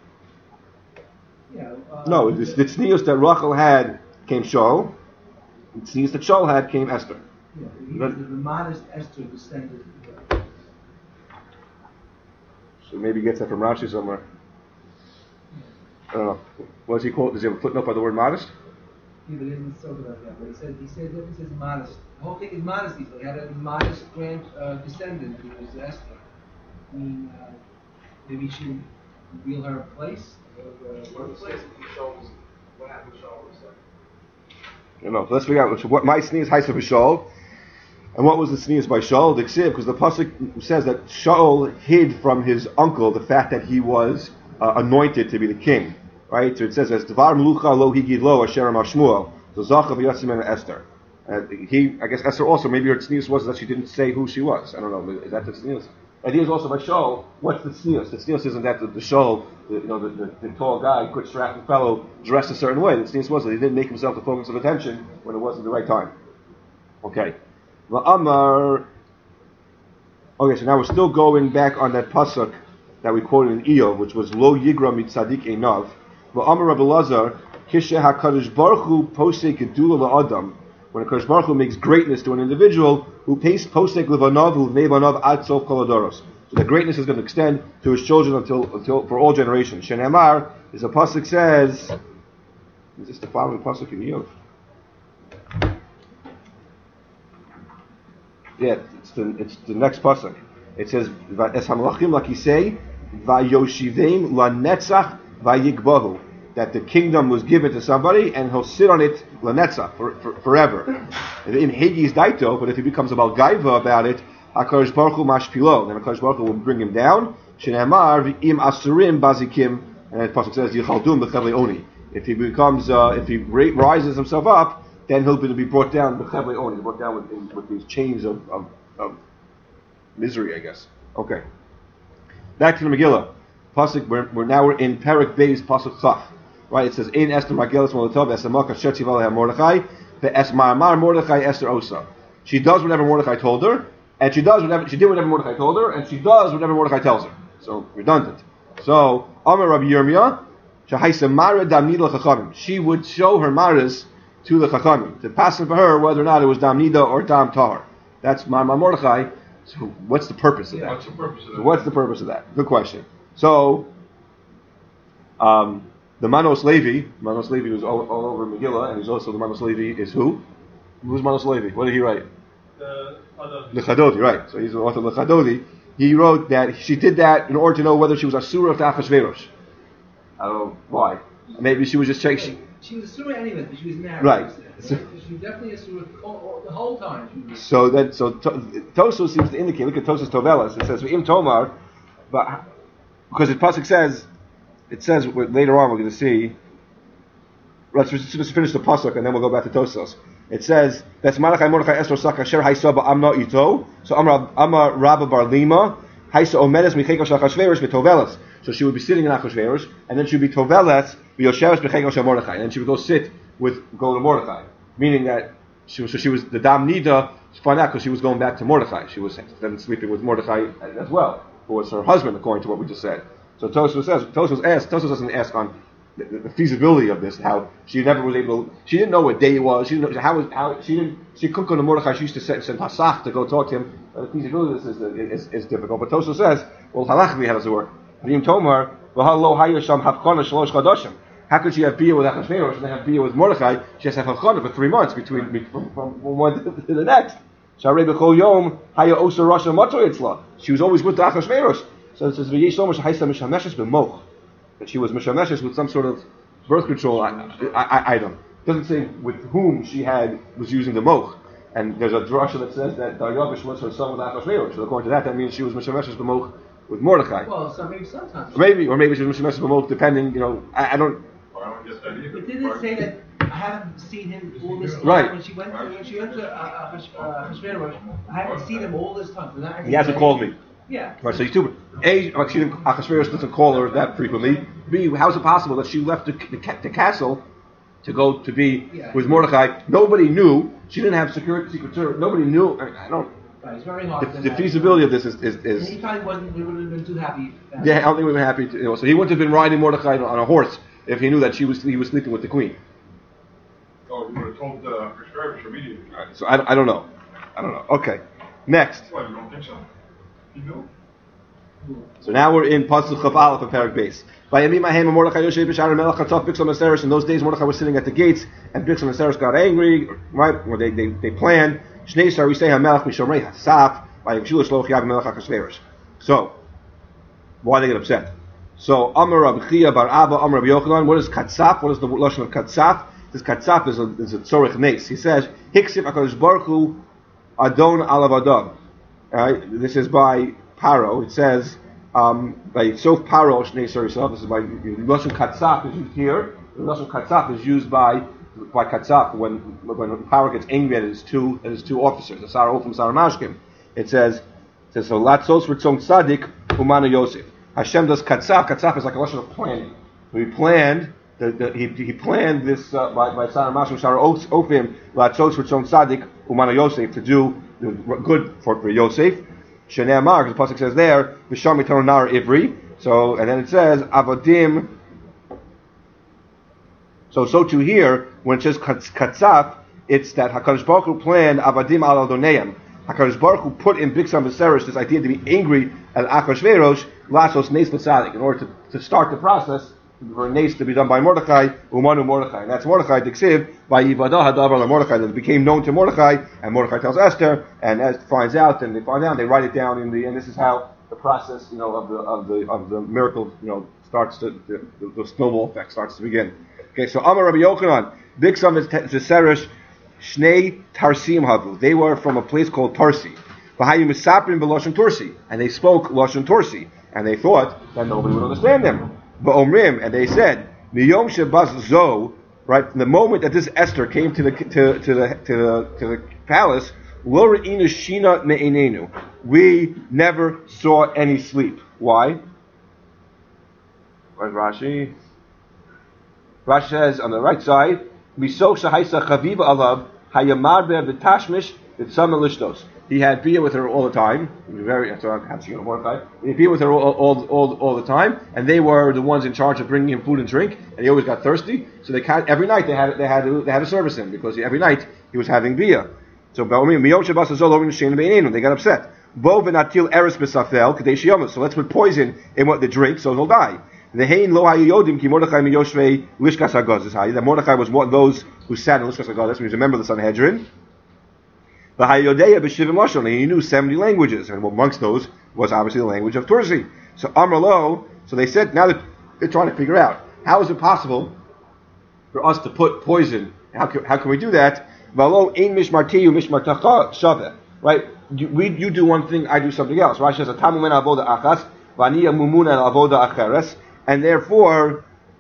Yeah. Uh, no. The, the tznius that Rachel had came Shaul. The tznius that Shaul had came Esther. Yeah, he, the, the modest Esther descended. Uh, So maybe he gets that from Rashi somewhere. I don't know. What does he quote? Does he have a footnote by the word modest? Yeah, but he doesn't talk about that. But he said he said that he says modest. The whole thing is modesty. So he had a modest grand uh, descendant who was Esther. I mean, uh, maybe she should reveal her place, her uh, workplace. What happened to Shaul was that? You know. So let's figure out so what my tznius Haisa v'Shaul. And what was the sneeze by Shaul? The ksiv, because the pasuk says that Shaul hid from his uncle the fact that he was uh, anointed to be the king, right? So it says, "As Dvar Melucha lo higid lo asher Shmuel." So Zachav Yotzim and Esther. Uh, he, I guess Esther also, maybe her sneeze was that she didn't say who she was. I don't know. Is that the sneeze? And he is also by Shaul. What's the sneeze? The sneeze isn't that the, the Shaul, the, you know, the, the, the tall guy, quick strapping fellow, dressed a certain way. The sneeze was that he didn't make himself the focus of attention when it wasn't the right time. Okay. Amar. Okay, so now we're still going back on that pasuk that we quoted in Iyov, which was Lo Yigra Mitzadik Einav. Amar Rabbi Lazar, Kishe HaKadosh Baruch Hu Posek Gedula LaAdam. When HaKadosh Baruch Hu makes greatness to an individual, who pays Posek Levanav, who Nevanav Ad Sof Kol Hadoros. So the greatness is going to extend to his children until until for all generations. Shenemar is a pasuk says. Is this the following pasuk in Iyov? Yeah, it's the it's the next pasuk. It says, "Es hamalachim lakisei vayoshivim lanetzach vayigbahu." That the kingdom was given to somebody and he'll sit on it lanetzach for, for, forever. In Hagis daito, but if he becomes a balgaiva about it, HaKadosh Baruch Hu mashpilo, then HaKadosh Baruch Hu will bring him down. Shenemar v'im asurim bazikim, and the pasuk says yichaldum b'chevlei oni. If he becomes, uh, if he rises himself up, then he'll be brought down b'chevlei oni, brought down with, with these chains of, of, of misery, I guess. Okay. Back to the Megillah. Pasuk. We're, we're now we're in Perek Beis Pasuk Chaf. Right? It says in Esther Megillah Molotov Esamaka Shetzival Mordechai ve'es Ma'amar Mordechai Esther Osa. She does whatever Mordechai told her, and she does whatever she did whatever Mordechai told her, and she does whatever Mordechai tells her. So redundant. So Amar Rabbi Yirmiyah Shahaisa Mara Damnida Chachamim. She would show her maras to the Chachamim to pass it for her whether or not it was Damnida or Dam Tahar. That's Ma'amar Mordechai. So what's the purpose of that? What's the purpose of that? So what's the purpose of that? Good question. So, um, the Manos Levi, Manos Levi was all, all over Megillah, and he's also the Manos Levi is who? Who's Manos Levi? What did he write? The Lechadodi, right. So he's the author of Lechadodi. He wrote that she did that in order to know whether she was Asura of Achashverosh. I don't know why. Maybe she was just checking. She, she was a surah anyway, but she was married. Right. So, she was definitely a surah the whole time. She was So that so Tosos seems to indicate. Look at Tosos Tovelas. It says Im Tomar, but because the pasuk says, it says later on we're going to see. Let's just finish the pasuk and then we'll go back to Tosos. It says that's Malachai Mordechai Esther Sakasher Haisaba Amna Ito. So Amar Amar Rabba Bar Lima Haisa Omedes Michekos Achashverosh Betovelas. So she would be sitting in Achashverosh, and then she would be Tovelas V'Yosheves Bechekos Mordechai, and then she would go sit with go to Mordechai, meaning that she was so she was the Dam Nida found out because she was going back to Mordechai. She was then sleeping with Mordechai as well, who was her husband, according to what we just said. So Tosfos says Tosfos asked Tosfos doesn't ask on the, the feasibility of this, how she never was able. She didn't know what day it was. She didn't know how how she didn't. She couldn't go to Mordechai. She used to send, send Hasach to go talk to him. Uh, the feasibility of this is, is, is difficult. But Tosfos says, well, halachically, how does it work? V'im Tomar v'halo hayasham hafkana shlosh chadashim. How could she have bia with Achashverosh and then have bia with Mordechai? She has to have hafkana for three months between from, from one to the next. She was always with the Achashverosh. So it says that she was mishameshes with some sort of birth control I, I, I, item. It doesn't say with whom she had was using the moch. And there's a drasha that says that Daryavish was her son with Achashverosh. So according to that, that means she was mishameshes b'moch with Mordechai. well, so maybe sometimes. Or maybe, or maybe she was mishameshes b'moch, depending. You know, I, I don't. Well, I don't get that either. It didn't say that. I haven't seen him all this time. Right. When she went, when she went to uh, Achashverosh, I haven't seen him all this time. He hasn't called me. Yeah. Right, so he's too. A, Achashverosh doesn't call her that frequently. B, how is it possible that she left the, the, the castle to go to be Yeah. with Mordechai? Nobody knew. She didn't have security, secret service. Nobody knew. I, I don't. Right, it's very hard. The, to the have- feasibility of this is is, And is he probably wasn't. We would have been too happy. uh, yeah. I don't think we were happy. To, you know, so he wouldn't have been riding Mordechai on a horse if he knew that she was he was sleeping with the queen. Oh, you would have told uh, Chris immediately. Right, so I, I don't know. I don't know. Okay, next. Well, you don't think so? You know? So now we're in Pasuk Chav Aleph and Perek Beis. By Yamim Ahem Mordechai Yoshev B'Shar Melech Chatzaf Bixlam Aseres. In those days, Mordechai was sitting at the gates, and Bixlam Aseres got angry. Right, or they they they planned. Shnei Sar Yisei HaMelech Mishomrei Hasaf by Yamshul Shloch Yav Melech Achashverosh. So why they get upset? So Amar Rabbi Chia Bar Abba Amar Rabbi Yochanan. What is Katzaf? What is the lashon of Katzaf? This Katzaf is a is a tzorich nes. He says Hiksif Hakadosh Baruch Hu Adon Alavadav. Right? This is by Paro. It says um, by Sof Paro Shnei Sarisov. This is by Lashon Katzaf is used here. Lashon Katzaf is used by by Katzaf when when Paro gets angry at his two at his two officers, the Sarah from Sarah Mashkim. It says it says so Latzos Ritzon Tzadik Umanu Yosef. Hashem does Katzaf. Katzaf is like a lesson of planning. So he planned. The, the, he, he planned this uh, by, by Sarah Mashkim, Sarah Ofim, Latzos Ritzon Tzadik Umanu Yosef to do the good for, for Yosef. Shenei Amar, because the pasuk says there, V'sham Yitanu Nar Ivri. So, and then it says Avodim. So, so too here, when it says Katzaf, it's that Hakadosh Baruch Hu planned Avodim al Adoneim. Hakadosh Baruch Hu put in Bixam V'Seresh this idea to be angry at Achashverosh, Lasos Nes L'Tzadik, in order to, to start the process for Nes to be done by Mordechai, Umanu Mordechai. And that's Mordechai, Diksiv, by Yivadah Hadavar Mordechai, that it became known to Mordechai, and Mordechai tells Esther, and Esther finds out, and they find out, they write it down in the, and this is how the process, you know, of the, of the, of the miracle, you know, starts to, the, the, the snowball effect starts to begin. Okay, so Amar Rabbi Yochanan, Bixam is Zeseresh, Shnei Tarsim Havu. They were from a place called Tarsi. V'hayu Misaprim B'Lashon Tursi, and they spoke Lashon Tursi, and they thought that nobody would understand them. Ba'omrim, and they said, Miyom Shebaz Zo, right, from the moment that this Esther came to the to, to the to the to the palace, Lo Re'inu Shina Me'enenu. We never saw any sleep. Why? Where's Rashi? Rashi says on the right side, Miso Shahaisa Chaviva Alav Hayamar Be V'Tashmish V'Tzama Lishtos. He had beer with her all the time. He was very, that's how she got Mordechai. He had beer with her all, all, all, all the time, and they were the ones in charge of bringing him food and drink. And he always got thirsty, so they every night they had they had to, they had to service him because every night he was having beer. So they got upset. So let's put poison in what they drink, so he'll die. That Mordechai was one of those who sat in Lishkas Haggadah. He was a member of the Sanhedrin. And he knew seventy languages, and amongst those was obviously the language of Tursi. So Amar Lo, so they said, now that they're trying to figure out, how is it possible for us to put poison? How can, how can we do that? Right? You, we, you do one thing, I do something else. Rashi says, and therefore,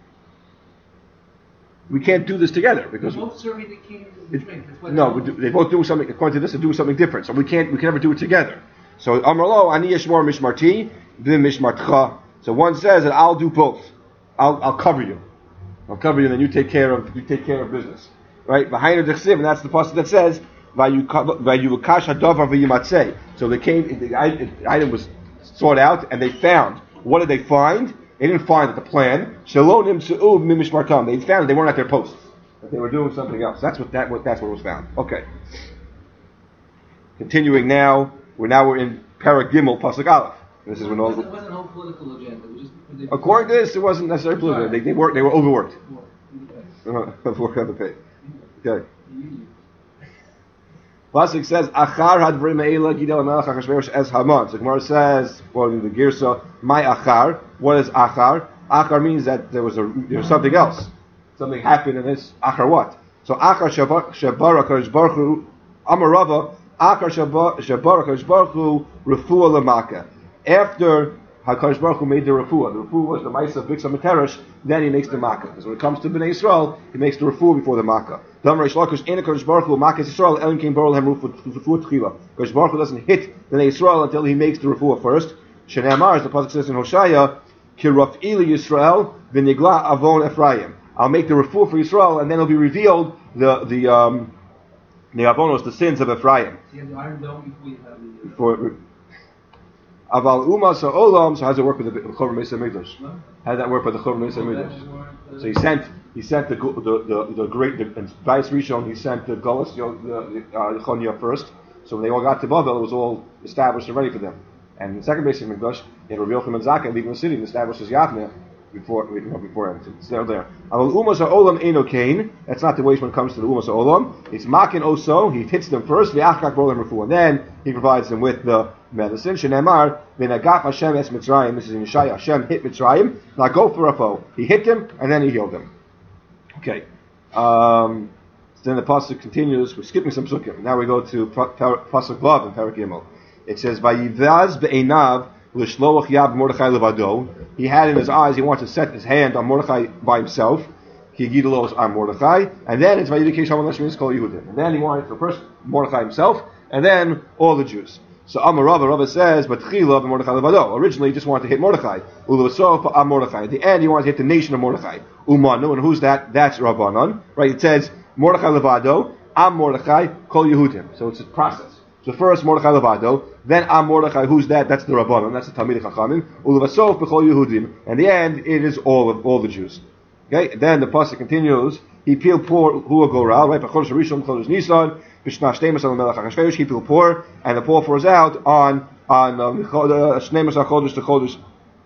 we can't do this together because They're both serving the king the drink. That's what no, we do, they both do something. According to this, they're doing something different. So we can't, we can never do it together. So Amar Lo, Ani Yeshmor Mishmarti, V'im Mishmartcha. So one says that I'll do both. I'll, I'll cover you. I'll cover you, and then you take care of, you take care of business, right? V'hainu Dechsiv, and that's the passage that says Vayukash Hadavar V'yimatzei. So they came, the item was sought out, and they found. What did they find? They didn't find that the plan. Shalonim Su'u Mimishmartam. They found they weren't at their posts. That they were doing something else. That's what that what that's what was found. Okay. Continuing now, we're now we're in Parag Gimel Pasuk Aleph. This is when all. It wasn't, it wasn't a whole political agenda. It was just, they, according to this, it wasn't necessarily political. They, they worked. They were overworked. Work on the pay. Okay. Pasuk says, "Achar hadvrim me'ela gidel melech Achashverosh es Haman." So Gemara says, quoting the Girsa, "My achar." What is achar? Achar means that there was a there was something else, something happened, and it's achar what? So achar shabar Hakadosh Baruch Hu Amarava achar shabar Hakadosh Baruch Hu refuah lamaka. After Hakadosh Baruch Hu made the refuah, the refuah was the ma'isa of Bixam Teresh. Then he makes the makkah. Because when it comes to Bnei Yisrael, he makes the refuah before the makkah. Damar Reish Lakish Ein Hakadosh Baruch Hu makkah Yisrael Elim Kein Borol Hem refuah tchila. Hakadosh Baruch Hu doesn't hit Bnei Yisrael until he makes the refuah first. Shnei Amar, as the pasuk says in Hoshaya, Ki Raf'ili Yisrael v'nigla avon Ephraim. I'll make the refuah for Yisrael, and then it'll be revealed the the um the avonos, the sins of Ephraim. you have the Iron Dome before you have the. Uh, For Aval Umas Olam, so how does it work with the Chorban Mesa Mikdash? How does that work with the Chorban Mesa Mikdash? So he sent he sent the the the, the great the Bais Rishon, he sent the Golas, the uh, Yechonia first. So when they all got to Babel, it was all established and ready for them. And the second base of Mikdash, in Rav Yochanan Zakkai leaving the city, establishes Yavneh before you know, before him. It's still there. Aval Umas Olam Eino Kain. That's not the way when it comes to the Umas Olam. It's Makin Oso. He hits them first. V'achak Bolam Refu, and then he provides them with the medicine. Shenemar V'nagaf Hashem es Mitzrayim. This is in Yeshaya. Hashem hit Mitzrayim. Now go for a foe. He hit them and then he healed them. Okay. Um, then the pasuk continues. We're skipping some psukim. Now we go to pasuk vav in Perek Gimel. It says, "Vayivaz be'einav l'shloach yab Mordechai levado." He had in his eyes, he wanted to set his hand on Mordechai by himself. Ki gidalos on Mordechai, and then it's Vayidikesh Haman Lashminis Kol Yehudim. And then he wanted to first Mordechai himself, and then all the Jews. So Amar Rava, Rava says, but Chila Mordechai levado. Originally, he just wanted to hit Mordechai. Ulevasof Am Mordechai. At the end, he wanted to hit the nation of Mordechai. Umanu, and who's that? That's Rabbanon, right? It says Mordechai levado, Am Mordechai Kol Yehudim. So it's a process. So first Mordechai levado, then Am Mordechai. Who's that? That's the Rabbanon. That's the Talmidei Chachamim. Ulevasof B'Chol Yehudim. And the end, it is all of all the Jews. Okay, then the pasuk continues. He peel poor who will go around, right? Chodesh Rishon, Chodesh Nisan, B'Shna Shteimus al Melech HaChashverosh. He peel poor, and the poor pours out on on Shneimus al Chodesh to Chodesh.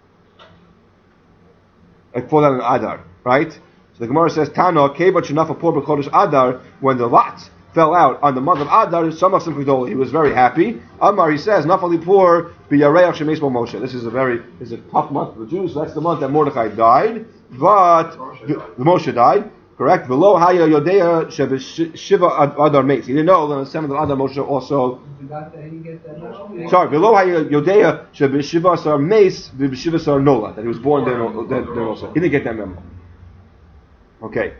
It falls out in Adar, right? So the Gemara says, Tana Kevat Shenafa poor b'Chodesh Adar. When the lots fell out on the month of Adar, Samach Simcha Gedol. He was very happy. Amar, he says, Nafali poor b'Yareach Shemeis Bo Moshe. This is a very is a tough month for the Jews. That's the month that Mordechai died. But the Moshe died, correct? Below Haya Yodea Shiva Adar Meis. He didn't know that on the seventh of Adar Moshe also. Sorry, below Haya Yodea Shiva Sar Meis Shiva Sar Nola, that he was born there, there, there also. He didn't get that memo. Okay.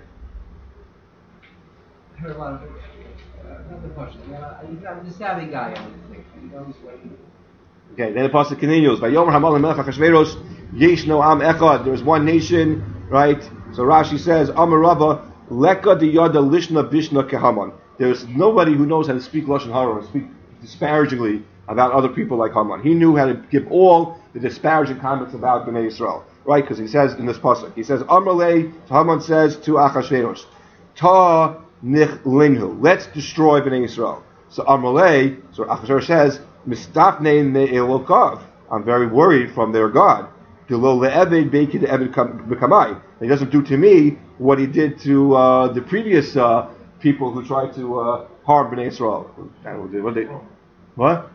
I heard a lot of uh, another question. Uh, he's not a savvy guy, I think. He knows what he. Okay, then the pasuk continues. By Yomer Hamal Melech HaChashverosh Yeshno Am Echad. There is one nation, right? So Rashi says, Amar Rava Leka Diyada Lishna Bishna Kehaman. There is nobody who knows how to speak lashon hara or speak disparagingly about other people like Haman. He knew how to give all the disparaging comments about Bnei Yisrael, right? Because he says in this pasuk, he says, Amar Le. Haman says to Achashverosh, Ta Nich Linhu. Let's destroy Bnei Yisrael. So Amar Le. So Achashverosh says, I'm very worried from their God. He doesn't do to me what he did to uh, the previous uh, people who tried to uh, harm Bnei Israel. What? They, what?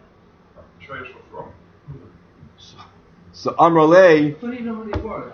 So, so Amrale. But he didn't know who they were.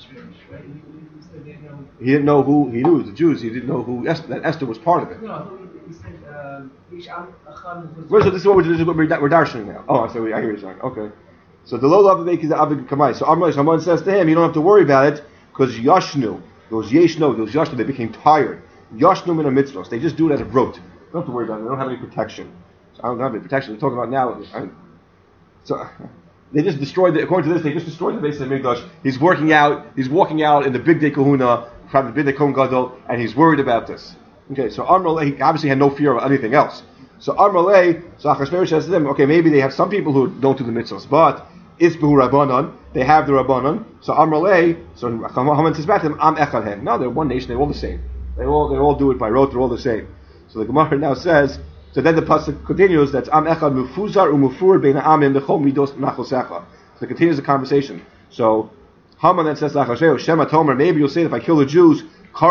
He didn't know who he knew it was the Jews. He didn't know who Esther, that Esther was part of it. No, he said. Um, Where's this? Is what we're, this is what we're, we're darshaning now. Oh, I see. I hear you saying. Okay. So the low love of is the Abed Kamai. So Amr someone says to him, you don't have to worry about it because Yashnu, those Yeshno, those Yashnu, they became tired. Yashnu min mitzvos. They just do it as a rote. You don't have to worry about it. They don't have any protection. So I don't have any protection. We're talking about now. I, so they just destroyed. The, according to this, they just destroyed the base of Mikdash. He's working out. He's walking out in the big day Kahuna from the big day Kohen Gadol, and he's worried about this. Okay, so Amr he obviously had no fear of anything else. So Amrale, so Achashverosh says to them, okay, maybe they have some people who don't do the mitzvahs, but Isbehu Rabbanon, they have the Rabbanon. So Amrale, so Haman says back to them, Am Echadhem. No, they're one nation, they're all the same. They all they all do it by rote, they're all the same. So the Gemara now says, so then the pasuk continues, that's Am Echad Mufuzar Umufur Beina Amim Lechol Midos Nachosecha. So it continues the conversation. So Haman then says to Achashverosh, Shema Tomer, maybe you'll say if I kill the Jews, I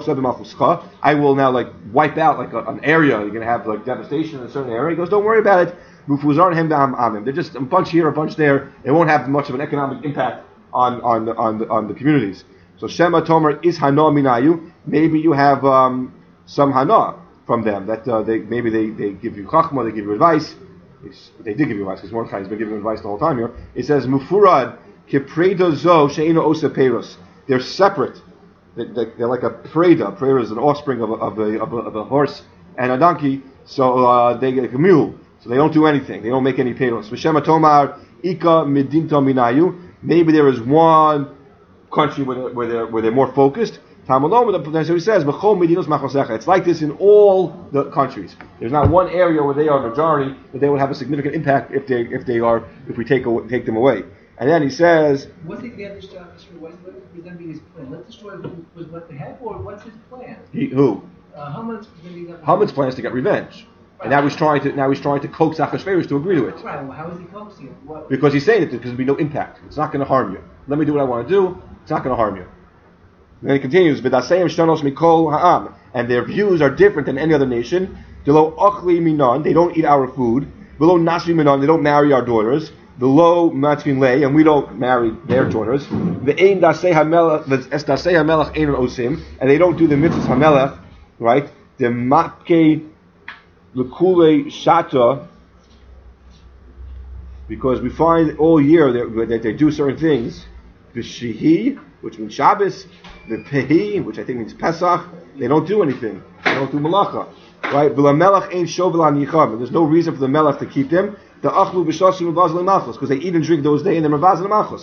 will now like wipe out like a, an area. You're going to have like devastation in a certain area. He goes, don't worry about it. They're just a bunch here, a bunch there. It won't have much of an economic impact on on the, on the, on the communities. So Shema Tomer is Hana Minayu. Maybe you have um, some Hana from them that uh, they maybe they, they give you chachma, they give you advice. They did give you advice because Mordechai has been giving advice the whole time here. It says Mufurad Kipredo Zo Sheino Osa Peros. They're separate. They're like a preda. Preda is an offspring of a, of a, of a, of a horse and a donkey. So uh, they get like a mule. So they don't do anything. They don't make any payros. V'shema tomar ika midinta minayu. Maybe there is one country where they're, where they're, where they're more focused. Tamalom, so he says, it's like this in all the countries. There's not one area where they are majority, but they would have a significant impact if they if they are if we take take them away. And then he says, what's the Gadish What is going to be his plan? Let's destroy was what they have, or what's his plan? He, who? Uh, Haman's, Haman's plan is to get revenge. Right. And now he's trying to now he's trying to coax Achashverosh to agree to it. Right. Well, how is he coaxing it? What? Because he's saying it because there'll be no impact. It's not going to harm you. Let me do what I want to do. It's not going to harm you. And then he continues, V'daseyim shtanos mikol ha'am, and their views are different than any other nation. Below ochli minon, they don't eat our food. Below nashri minon, they don't marry our daughters. Below matrin lei, and we don't marry their daughters. Ve'ein dasei hamelach, es dasei hamelach ein osim, and they don't do the mitzvahs hamelach, right? Dematke Lekule Shata, because we find all year that, that they do certain things. The Shehi, which means Shabbos, the Pehi, which I think means Pesach, they don't do anything. They don't do Malacha. Right? There's no reason for the Melech to keep them. The Achlu B'Shasim Vazal Machos, because they eat and drink those days and they're Vazal Machos.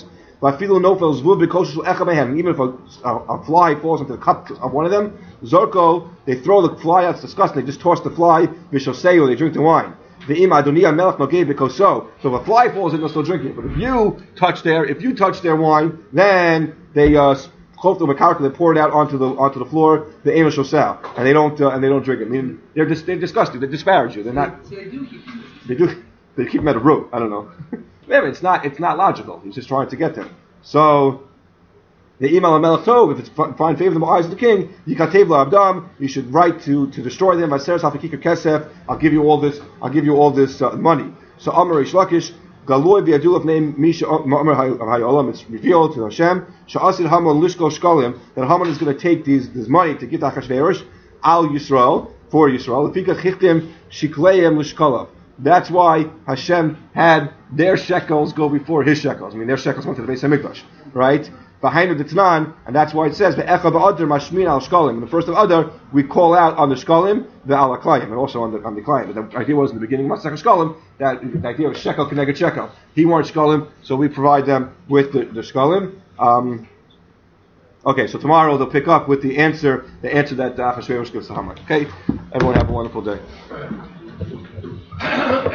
Even if a, a, a fly falls into the cup of one of them, Zorko, they throw the fly out, it's disgusting, they just toss the fly, B'Shoseu, they drink the wine. The Ima Adonia Melech Nogei B'Koso. So if a fly falls in, they'll still drink it. But if you touch their, if you touch their wine, then they, uh, they pour it out onto the onto the floor, the Ema Shosel, and they don't uh, and they don't drink it. I mean, they're just they're disgusting. They disparage you. They're not. So they do keep them. They do. They keep them at a root. I don't know. Maybe it's not. It's not logical. He's just trying to get them. So the Imal Melech Tov, if it's find favor in the eyes of the king, Yikatev Abdam, you should write to to destroy them. Vaseres Hafakika Kesef. I'll give you all this. I'll give you all this uh, money. So Amar Reish Lakish. Galoi bi'adulav name Misha Ma'amar Hayolam. It's revealed to Hashem. Sha'asid Haman Lishko Shkalim, that Haman is going to take these this money to get Achashverosh al Yisrael for Yisrael. Lefika Chichtim Shikleim Lishkalav. That's why Hashem had their shekels go before his shekels. I mean, their shekels went to the Beis Hamikdash, right? Behind the Tnan, and that's why it says the Echa ba'Adar Mashmin al Shkalim. In the first of Adar, we call out on the Shkalim the al Aklayim, and also on the on the Klayim. But the idea was in the beginning, Masach Shkalim, that the idea was shekel connected shekel. He weren't Shkalim, so we provide them with the, the Shkalim. Um, okay, so tomorrow they'll pick up with the answer, the answer that Achashverosh gives to Haman. Okay, everyone have a wonderful day.